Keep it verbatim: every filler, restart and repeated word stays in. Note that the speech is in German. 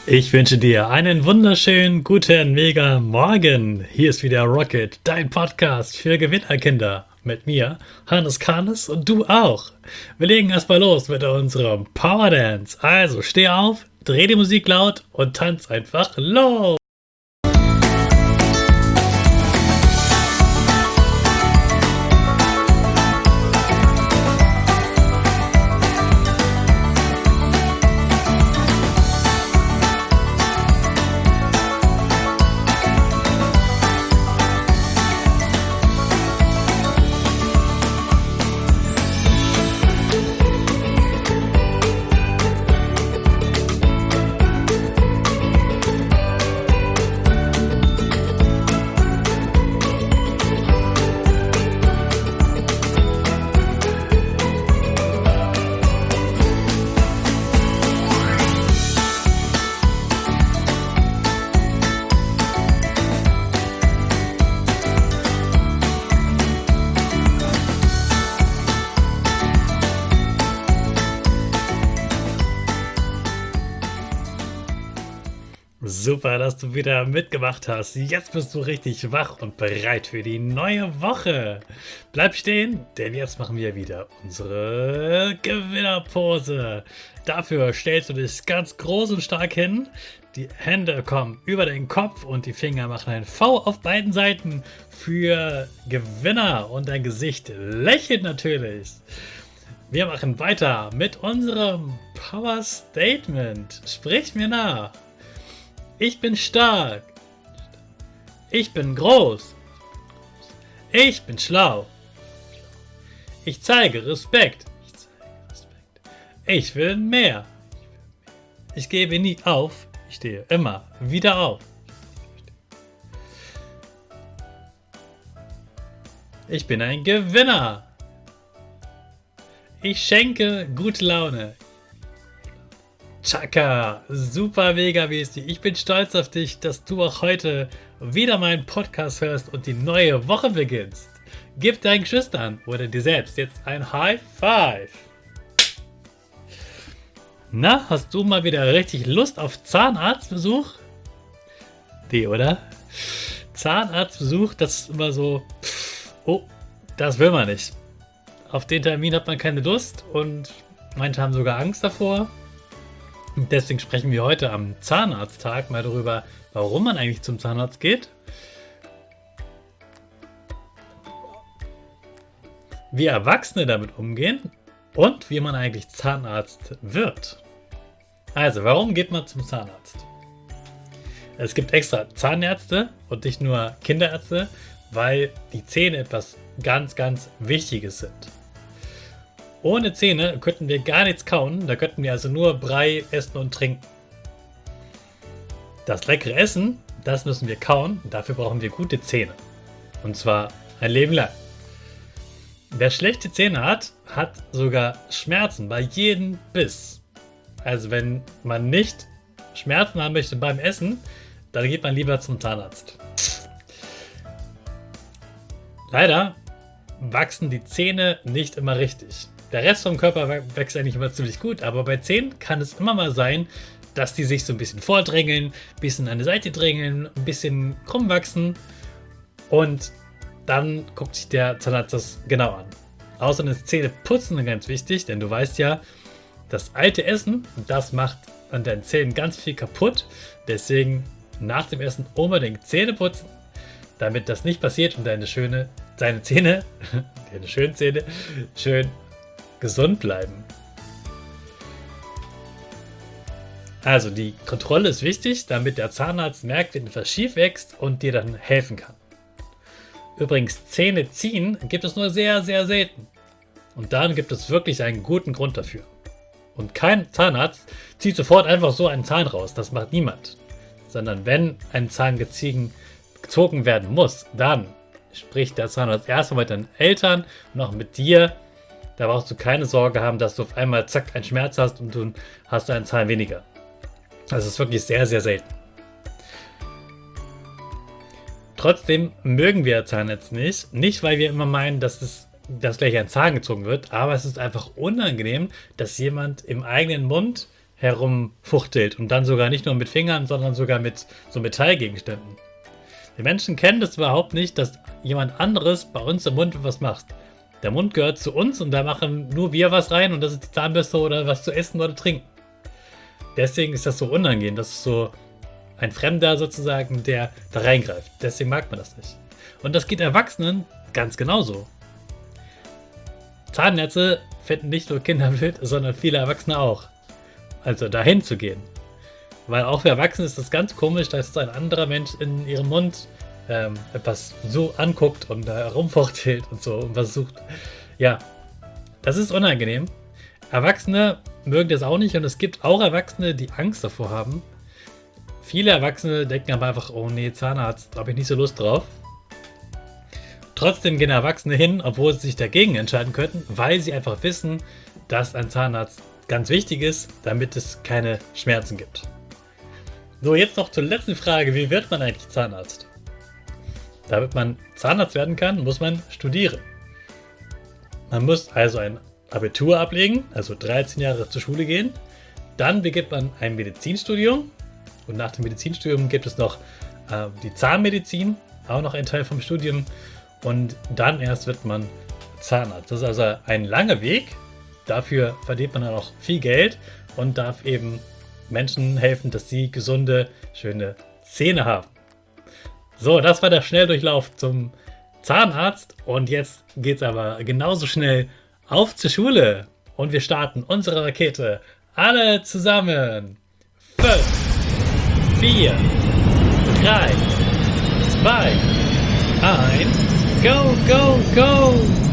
Ich wünsche dir einen wunderschönen guten Mega Morgen. Hier ist wieder Rocket, dein Podcast für Gewinnerkinder. Mit mir, Hannes Karnes, und du auch. Wir legen erstmal los mit unserem Power Dance. Also steh auf, dreh die Musik laut und tanz einfach los. Super, dass du wieder mitgemacht hast. Jetzt bist du richtig wach und bereit für die neue Woche. Bleib stehen, denn jetzt machen wir wieder unsere Gewinnerpose. Dafür stellst du dich ganz groß und stark hin. Die Hände kommen über den Kopf und die Finger machen ein V auf beiden Seiten für Gewinner. Und dein Gesicht lächelt natürlich. Wir machen weiter mit unserem Power Statement. Sprich mir nach. Ich bin stark. Ich bin groß. Ich bin schlau. Ich zeige Respekt. Ich will mehr. Ich gebe nie auf. Ich stehe immer wieder auf. Ich bin ein Gewinner. Ich schenke gute Laune. Chaka, super mega mäßig. Ich bin stolz auf dich, dass du auch heute wieder meinen Podcast hörst und die neue Woche beginnst. Gib deinen Geschwistern oder dir selbst jetzt ein High Five. Na, hast du mal wieder richtig Lust auf Zahnarztbesuch? Die, oder? Zahnarztbesuch, das ist immer so, oh, das will man nicht. Auf den Termin hat man keine Lust und manche haben sogar Angst davor. Deswegen sprechen wir heute am Zahnarzttag mal darüber, warum man eigentlich zum Zahnarzt geht, wie Erwachsene damit umgehen und wie man eigentlich Zahnarzt wird. Also, warum geht man zum Zahnarzt? Es gibt extra Zahnärzte und nicht nur Kinderärzte, weil die Zähne etwas ganz, ganz Wichtiges sind. Ohne Zähne könnten wir gar nichts kauen, da könnten wir also nur Brei essen und trinken. Das leckere Essen, das müssen wir kauen, dafür brauchen wir gute Zähne. Und zwar ein Leben lang. Wer schlechte Zähne hat, hat sogar Schmerzen bei jedem Biss. Also wenn man nicht Schmerzen haben möchte beim Essen, dann geht man lieber zum Zahnarzt. Leider wachsen die Zähne nicht immer richtig. Der Rest vom Körper wächst eigentlich immer ziemlich gut, aber bei Zähnen kann es immer mal sein, dass die sich so ein bisschen vordrängeln, ein bisschen an die Seite drängeln, ein bisschen krumm wachsen und dann guckt sich der Zahnarzt das genau an. Außerdem ist Zähneputzen ganz wichtig, denn du weißt ja, das alte Essen, das macht an deinen Zähnen ganz viel kaputt. Deswegen nach dem Essen unbedingt Zähne putzen, damit das nicht passiert und deine schöne, deine Zähne, deine schönen Zähne, schön gesund bleiben. Also die Kontrolle ist wichtig, damit der Zahnarzt merkt, wenn etwas schief wächst und dir dann helfen kann. Übrigens, Zähne ziehen gibt es nur sehr, sehr selten. Und dann gibt es wirklich einen guten Grund dafür. Und kein Zahnarzt zieht sofort einfach so einen Zahn raus, das macht niemand. Sondern wenn ein Zahn gezogen, gezogen werden muss, dann spricht der Zahnarzt erstmal mit deinen Eltern und auch mit dir. Da brauchst du keine Sorge haben, dass du auf einmal zack einen Schmerz hast und dann hast du einen Zahn weniger. Das ist wirklich sehr, sehr selten. Trotzdem mögen wir Zahnärzte nicht. Nicht, weil wir immer meinen, dass es dass gleich ein Zahn gezogen wird, aber es ist einfach unangenehm, dass jemand im eigenen Mund herumfuchtelt und dann sogar nicht nur mit Fingern, sondern sogar mit so Metallgegenständen. Die Menschen kennen das überhaupt nicht, dass jemand anderes bei uns im Mund was macht. Der Mund gehört zu uns und da machen nur wir was rein und das ist die Zahnbürste oder was zu essen oder trinken. Deswegen ist das so unangenehm, das ist so ein Fremder sozusagen, der da reingreift. Deswegen mag man das nicht. Und das geht Erwachsenen ganz genauso. Zahnnetze finden nicht nur Kinder blöd, sondern viele Erwachsene auch. Also dahin zu gehen. Weil auch für Erwachsene ist das ganz komisch, dass ein anderer Mensch in ihrem Mund ähm, etwas so anguckt und da rumfuchtelt und so und versucht. Ja, das ist unangenehm. Erwachsene mögen das auch nicht und es gibt auch Erwachsene, die Angst davor haben. Viele Erwachsene denken aber einfach, oh nee, Zahnarzt, da habe ich nicht so Lust drauf. Trotzdem gehen Erwachsene hin, obwohl sie sich dagegen entscheiden könnten, weil sie einfach wissen, dass ein Zahnarzt ganz wichtig ist, damit es keine Schmerzen gibt. So, jetzt noch zur letzten Frage, wie wird man eigentlich Zahnarzt? Damit man Zahnarzt werden kann, muss man studieren. Man muss also ein Abitur ablegen, also dreizehn Jahre zur Schule gehen. Dann beginnt man ein Medizinstudium und nach dem Medizinstudium gibt es noch äh, die Zahnmedizin, auch noch ein Teil vom Studium. Und dann erst wird man Zahnarzt. Das ist also ein langer Weg. Dafür verdient man dann auch viel Geld und darf eben Menschen helfen, dass sie gesunde, schöne Zähne haben. So, das war der Schnelldurchlauf zum Zahnarzt. Und jetzt geht es aber genauso schnell auf zur Schule. Und wir starten unsere Rakete. Alle zusammen. fünf, vier, drei, zwei, eins. Go, go, go!